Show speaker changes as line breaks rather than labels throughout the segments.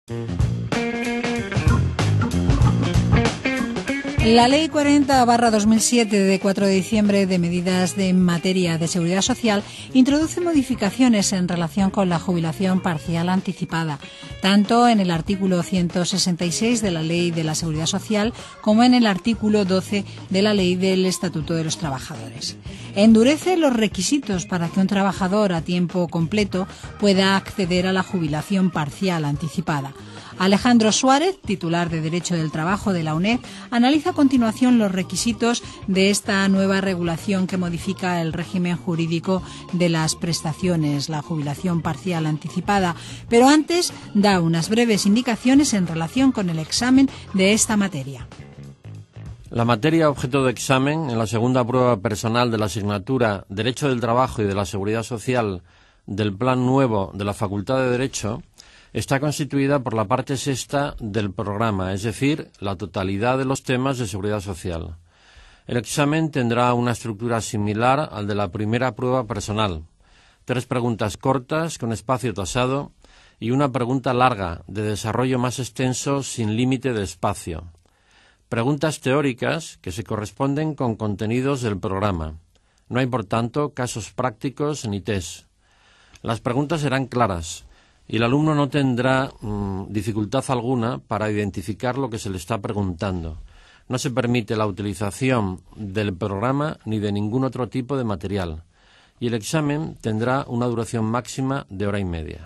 La Ley 40/2007 de 4 de diciembre de medidas en materia de seguridad social introduce modificaciones en relación con la jubilación parcial anticipada, tanto en el artículo 166 de la Ley de la Seguridad Social como en el artículo 12 de la Ley del Estatuto de los Trabajadores. Endurece los requisitos para que un trabajador a tiempo completo pueda acceder a la jubilación parcial anticipada. Alejandro Suárez, titular de Derecho del Trabajo de la UNED, analiza a continuación los requisitos de esta nueva regulación que modifica el régimen jurídico de las prestaciones, la jubilación parcial anticipada, pero antes da unas breves indicaciones en relación con el examen de esta materia.
La materia objeto de examen en la segunda prueba personal de la asignatura Derecho del Trabajo y de la Seguridad Social del Plan Nuevo de la Facultad de Derecho está constituida por la parte sexta del programa, es decir, la totalidad de los temas de seguridad social. El examen tendrá una estructura similar al de la primera prueba personal: 3 preguntas cortas con espacio tasado y una pregunta larga de desarrollo más extenso sin límite de espacio. Preguntas teóricas que se corresponden con contenidos del programa. No hay, por tanto, casos prácticos ni test. Las preguntas serán claras y el alumno no tendrá dificultad alguna para identificar lo que se le está preguntando. No se permite la utilización del programa ni de ningún otro tipo de material, y el examen tendrá una duración máxima de 1h30.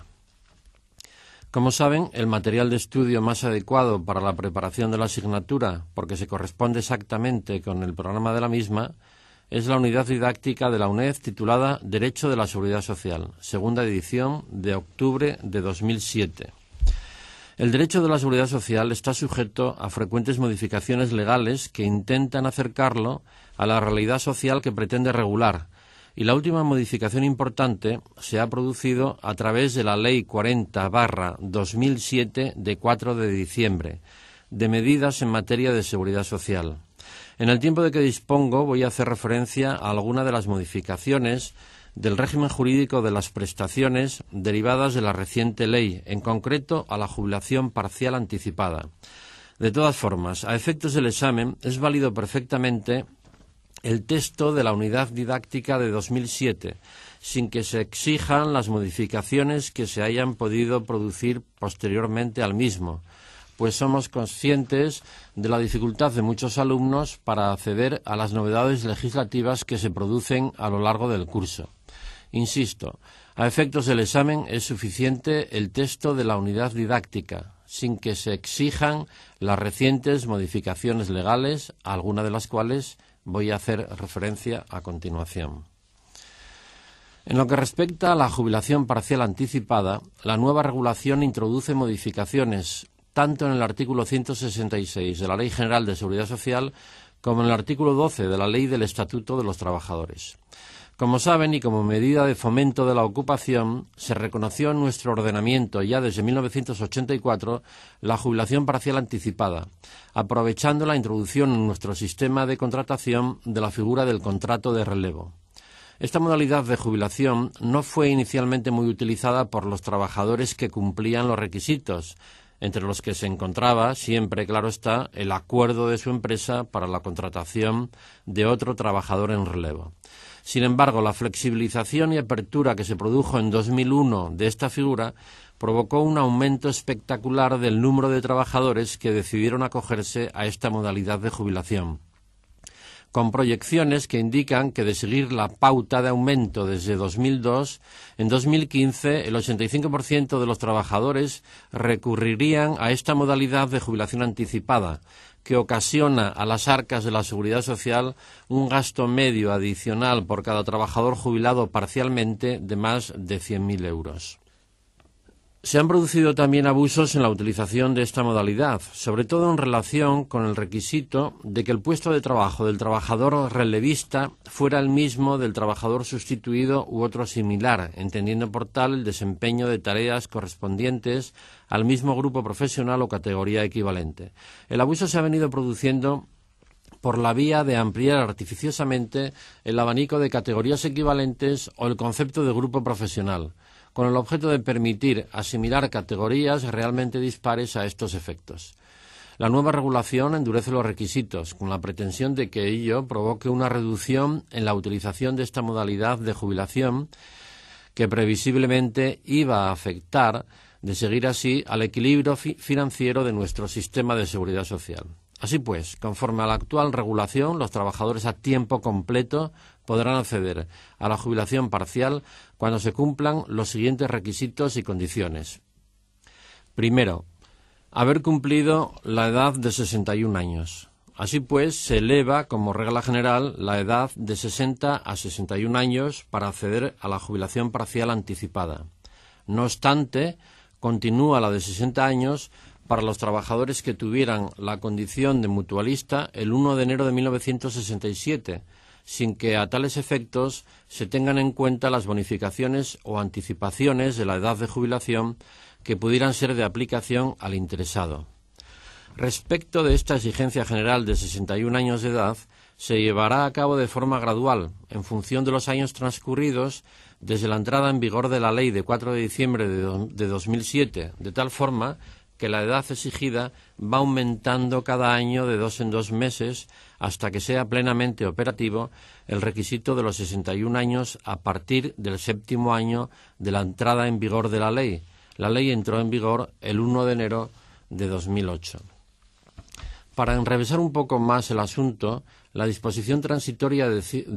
Como saben, el material de estudio más adecuado para la preparación de la asignatura, porque se corresponde exactamente con el programa de la misma, es la unidad didáctica de la UNED titulada Derecho de la Seguridad Social, segunda edición de octubre de 2007. El derecho de la seguridad social está sujeto a frecuentes modificaciones legales que intentan acercarlo a la realidad social que pretende regular, y la última modificación importante se ha producido a través de la Ley 40/2007 de 4 de diciembre, de medidas en materia de seguridad social. En el tiempo de que dispongo voy a hacer referencia a algunas de las modificaciones del régimen jurídico de las prestaciones derivadas de la reciente ley, en concreto a la jubilación parcial anticipada. De todas formas, a efectos del examen es válido perfectamente el texto de la unidad didáctica de 2007, sin que se exijan las modificaciones que se hayan podido producir posteriormente al mismo, pues somos conscientes de la dificultad de muchos alumnos para acceder a las novedades legislativas que se producen a lo largo del curso. Insisto, a efectos del examen es suficiente el texto de la unidad didáctica, sin que se exijan las recientes modificaciones legales, a algunas de las cuales voy a hacer referencia a continuación. En lo que respecta a la jubilación parcial anticipada, la nueva regulación introduce modificaciones tanto en el artículo 166 de la Ley General de Seguridad Social como en el artículo 12 de la Ley del Estatuto de los Trabajadores. Como saben, y como medida de fomento de la ocupación, se reconoció en nuestro ordenamiento ya desde 1984 la jubilación parcial anticipada, aprovechando la introducción en nuestro sistema de contratación de la figura del contrato de relevo. Esta modalidad de jubilación no fue inicialmente muy utilizada por los trabajadores que cumplían los requisitos, entre los que se encontraba, siempre claro está, el acuerdo de su empresa para la contratación de otro trabajador en relevo. Sin embargo, la flexibilización y apertura que se produjo en 2001 de esta figura provocó un aumento espectacular del número de trabajadores que decidieron acogerse a esta modalidad de jubilación, con proyecciones que indican que de seguir la pauta de aumento desde 2002, en 2015 el 85% de los trabajadores recurrirían a esta modalidad de jubilación anticipada, que ocasiona a las arcas de la Seguridad Social un gasto medio adicional por cada trabajador jubilado parcialmente de más de 100.000 euros. Se han producido también abusos en la utilización de esta modalidad, sobre todo en relación con el requisito de que el puesto de trabajo del trabajador relevista fuera el mismo del trabajador sustituido u otro similar, entendiendo por tal el desempeño de tareas correspondientes al mismo grupo profesional o categoría equivalente. El abuso se ha venido produciendo por la vía de ampliar artificiosamente el abanico de categorías equivalentes o el concepto de grupo profesional, con el objeto de permitir asimilar categorías realmente dispares a estos efectos. La nueva regulación endurece los requisitos, con la pretensión de que ello provoque una reducción en la utilización de esta modalidad de jubilación que previsiblemente iba a afectar, de seguir así, al equilibrio financiero de nuestro sistema de seguridad social. Así pues, conforme a la actual regulación, los trabajadores a tiempo completo podrán acceder a la jubilación parcial cuando se cumplan los siguientes requisitos y condiciones. Primero, haber cumplido la edad de 61 años. Así pues, se eleva como regla general la edad de 60 a 61 años para acceder a la jubilación parcial anticipada. No obstante, continúa la de 60 años para los trabajadores que tuvieran la condición de mutualista el 1 de enero de 1967, sin que a tales efectos se tengan en cuenta las bonificaciones o anticipaciones de la edad de jubilación que pudieran ser de aplicación al interesado. Respecto de esta exigencia general de 61 años de edad, se llevará a cabo de forma gradual, en función de los años transcurridos desde la entrada en vigor de la Ley de 4 de diciembre de 2007, de tal forma que la edad exigida va aumentando cada año de 2 en 2 meses hasta que sea plenamente operativo el requisito de los 61 años a partir del 7º año de la entrada en vigor de la ley. La ley entró en vigor el 1 de enero de 2008. Para enrevesar un poco más el asunto, la disposición transitoria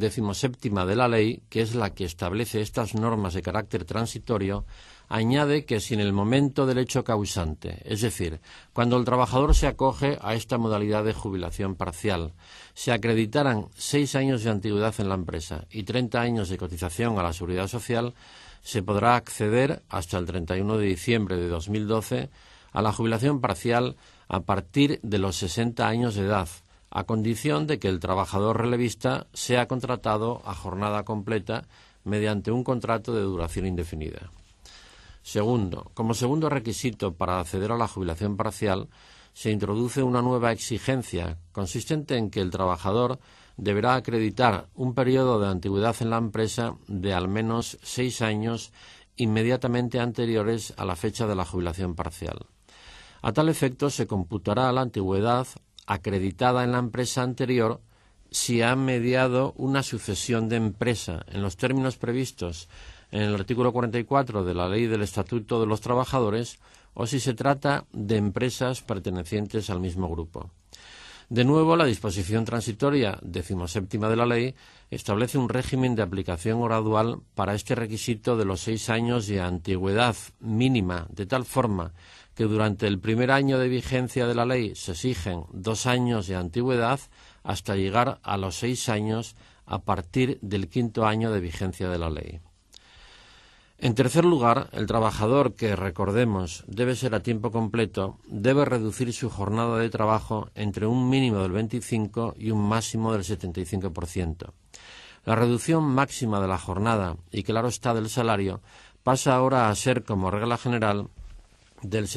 17ª de la ley, que es la que establece estas normas de carácter transitorio, añade que si en el momento del hecho causante, es decir, cuando el trabajador se acoge a esta modalidad de jubilación parcial, se acreditaran 6 años de antigüedad en la empresa y 30 años de cotización a la Seguridad Social, se podrá acceder hasta el 31 de diciembre de 2012 a la jubilación parcial a partir de los 60 años de edad, a condición de que el trabajador relevista sea contratado a jornada completa mediante un contrato de duración indefinida. Segundo, como segundo requisito para acceder a la jubilación parcial, se introduce una nueva exigencia consistente en que el trabajador deberá acreditar un periodo de antigüedad en la empresa de al menos 6 años inmediatamente anteriores a la fecha de la jubilación parcial. A tal efecto, se computará la antigüedad acreditada en la empresa anterior si ha mediado una sucesión de empresa en los términos previstos en el artículo 44 de la Ley del Estatuto de los Trabajadores o si se trata de empresas pertenecientes al mismo grupo. De nuevo, la disposición transitoria 17ª de la ley establece un régimen de aplicación gradual para este requisito de los 6 años de antigüedad mínima, de tal forma que durante el primer año de vigencia de la ley se exigen 2 años de antigüedad hasta llegar a los 6 años a partir del 5º año de vigencia de la ley. En tercer lugar, el trabajador, que recordemos debe ser a tiempo completo, debe reducir su jornada de trabajo entre un mínimo del 25 y un máximo del 75%. La reducción máxima de la jornada, y claro está del salario, pasa ahora a ser, como regla general, del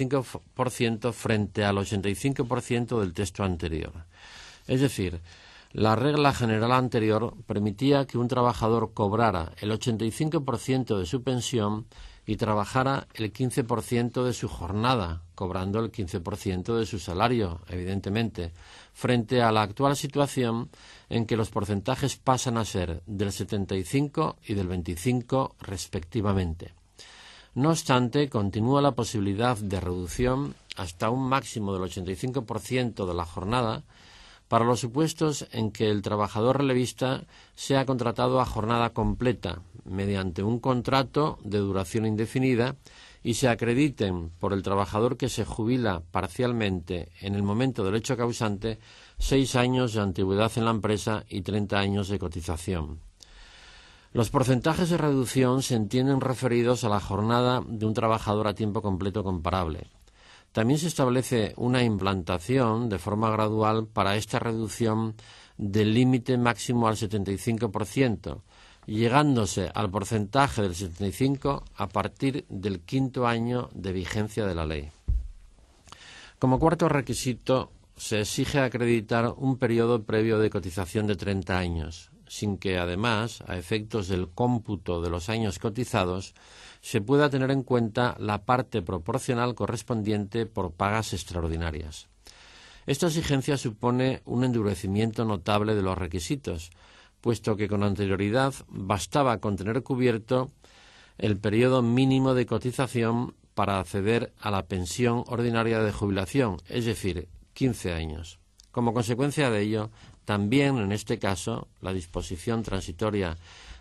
75% frente al 85% del texto anterior. Es decir, la regla general anterior permitía que un trabajador cobrara el 85% de su pensión y trabajara el 15% de su jornada, cobrando el 15% de su salario, evidentemente, frente a la actual situación en que los porcentajes pasan a ser del 75 y del 25 respectivamente. No obstante, continúa la posibilidad de reducción hasta un máximo del 85% de la jornada para los supuestos en que el trabajador relevista sea contratado a jornada completa mediante un contrato de duración indefinida y se acrediten por el trabajador que se jubila parcialmente en el momento del hecho causante 6 años de antigüedad en la empresa y 30 años de cotización. Los porcentajes de reducción se entienden referidos a la jornada de un trabajador a tiempo completo comparable. También se establece una implantación de forma gradual para esta reducción del límite máximo al 75%, llegándose al porcentaje del 75% a partir del 5º año de vigencia de la ley. Como cuarto requisito, se exige acreditar un periodo previo de cotización de 30 años. sin que además, a efectos del cómputo de los años cotizados, se pueda tener en cuenta la parte proporcional correspondiente por pagas extraordinarias. Esta exigencia supone un endurecimiento notable de los requisitos, puesto que con anterioridad bastaba con tener cubierto el periodo mínimo de cotización para acceder a la pensión ordinaria de jubilación, es decir, 15 años. Como consecuencia de ello, también en este caso, la disposición transitoria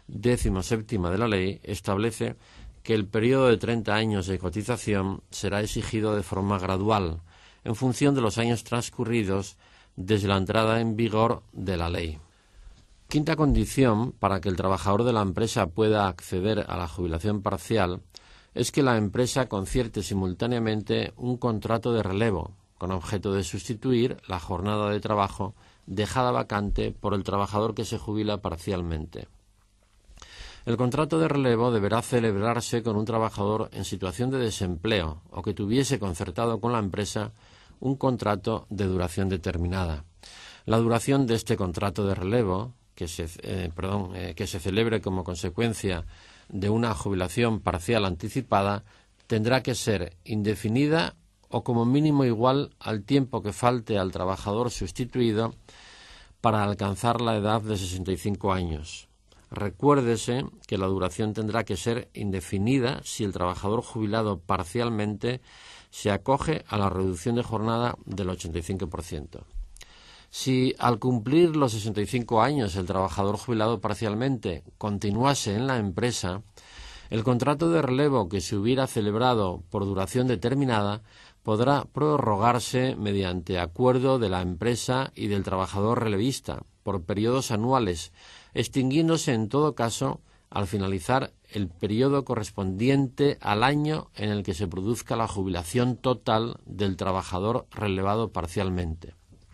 17ª de la ley establece que el periodo de 30 años de cotización será exigido de forma gradual, en función de los años transcurridos desde la entrada en vigor de la ley. Quinta condición para que el trabajador de la empresa pueda acceder a la jubilación parcial es que la empresa concierte simultáneamente un contrato de relevo con objeto de sustituir la jornada de trabajo dejada vacante por el trabajador que se jubila parcialmente. El contrato de relevo deberá celebrarse con un trabajador en situación de desempleo o que tuviese concertado con la empresa un contrato de duración determinada. La duración de este contrato de relevo, que se celebre como consecuencia de una jubilación parcial anticipada, tendrá que ser indefinida o como mínimo igual al tiempo que falte al trabajador sustituido para alcanzar la edad de 65 años. Recuérdese que la duración tendrá que ser indefinida si el trabajador jubilado parcialmente se acoge a la reducción de jornada del 85%. Si al cumplir los 65 años el trabajador jubilado parcialmente continuase en la empresa, el contrato de relevo que se hubiera celebrado por duración determinada podrá prorrogarse mediante acuerdo de la empresa y del trabajador relevista por periodos anuales, extinguiéndose en todo caso al finalizar el periodo correspondiente al año en el que se produzca la jubilación total del trabajador relevado parcialmente.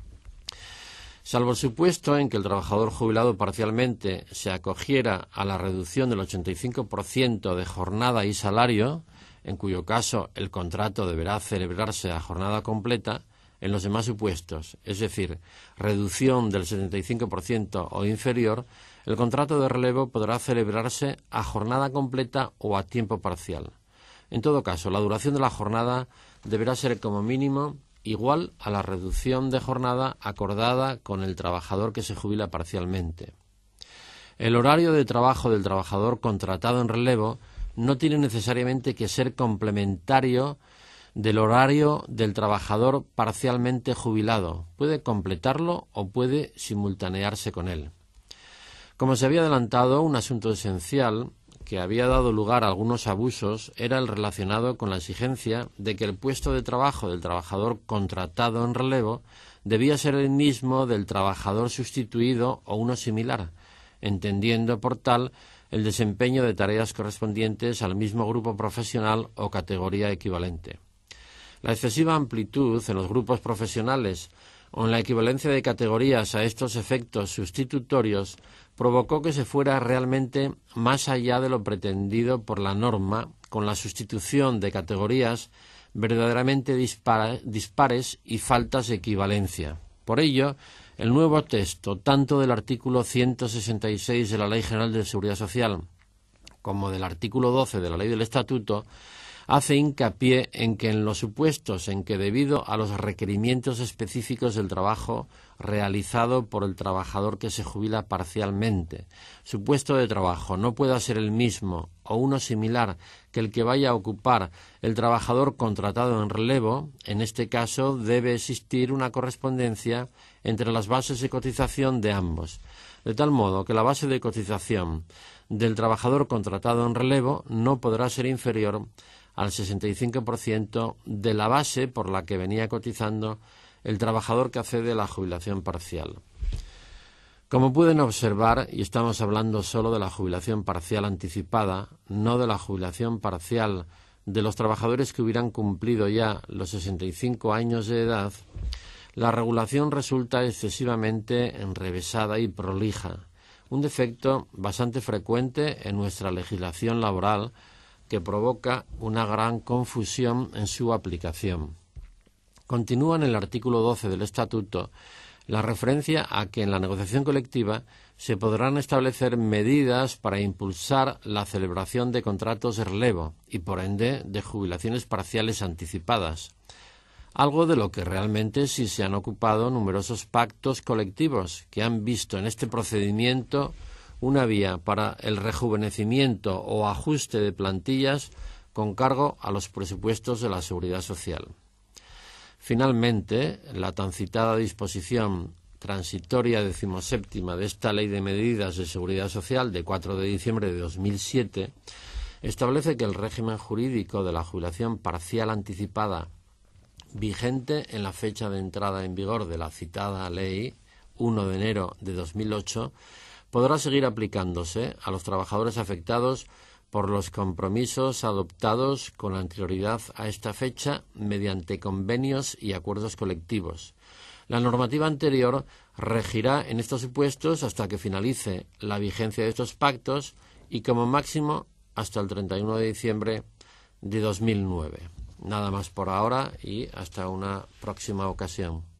Salvo el supuesto en que el trabajador jubilado parcialmente se acogiera a la reducción del 85% de jornada y salario, en cuyo caso el contrato deberá celebrarse a jornada completa, en los demás supuestos, es decir, reducción del 75% o inferior, el contrato de relevo podrá celebrarse a jornada completa o a tiempo parcial. En todo caso, la duración de la jornada deberá ser como mínimo igual a la reducción de jornada acordada con el trabajador que se jubila parcialmente. El horario de trabajo del trabajador contratado en relevo no tiene necesariamente que ser complementario del horario del trabajador parcialmente jubilado. Puede completarlo o puede simultanearse con él. Como se había adelantado, un asunto esencial que había dado lugar a algunos abusos era el relacionado con la exigencia de que el puesto de trabajo del trabajador contratado en relevo debía ser el mismo del trabajador sustituido o uno similar, entendiendo por tal el desempeño de tareas correspondientes al mismo grupo profesional o categoría equivalente. La excesiva amplitud en los grupos profesionales o en la equivalencia de categorías a estos efectos sustitutorios provocó que se fuera realmente más allá de lo pretendido por la norma, con la sustitución de categorías verdaderamente dispares y faltas de equivalencia. Por ello, el nuevo texto, tanto del artículo 166 de la Ley General de Seguridad Social como del artículo 12 de la Ley del Estatuto, hace hincapié en que en los supuestos en que, debido a los requerimientos específicos del trabajo realizado por el trabajador que se jubila parcialmente, su puesto de trabajo no pueda ser el mismo o uno similar que el que vaya a ocupar el trabajador contratado en relevo, en este caso debe existir una correspondencia entre las bases de cotización de ambos, de tal modo que la base de cotización del trabajador contratado en relevo no podrá ser inferior al 65% de la base por la que venía cotizando el trabajador que accede a la jubilación parcial. Como pueden observar, y estamos hablando solo de la jubilación parcial anticipada, no de la jubilación parcial de los trabajadores que hubieran cumplido ya los 65 años de edad, la regulación resulta excesivamente enrevesada y prolija, un defecto bastante frecuente en nuestra legislación laboral que provoca una gran confusión en su aplicación. Continúa en el artículo 12 del Estatuto la referencia a que en la negociación colectiva se podrán establecer medidas para impulsar la celebración de contratos de relevo y, por ende, de jubilaciones parciales anticipadas, algo de lo que realmente sí se han ocupado numerosos pactos colectivos que han visto en este procedimiento una vía para el rejuvenecimiento o ajuste de plantillas con cargo a los presupuestos de la Seguridad Social. Finalmente, la tan citada disposición transitoria 17ª de esta Ley de Medidas de Seguridad Social de 4 de diciembre de 2007 establece que el régimen jurídico de la jubilación parcial anticipada vigente en la fecha de entrada en vigor de la citada Ley 1 de enero de 2008 podrá seguir aplicándose a los trabajadores afectados por los compromisos adoptados con anterioridad a esta fecha mediante convenios y acuerdos colectivos. La normativa anterior regirá en estos supuestos hasta que finalice la vigencia de estos pactos y como máximo hasta el 31 de diciembre de 2009. Nada más por ahora y hasta una próxima ocasión.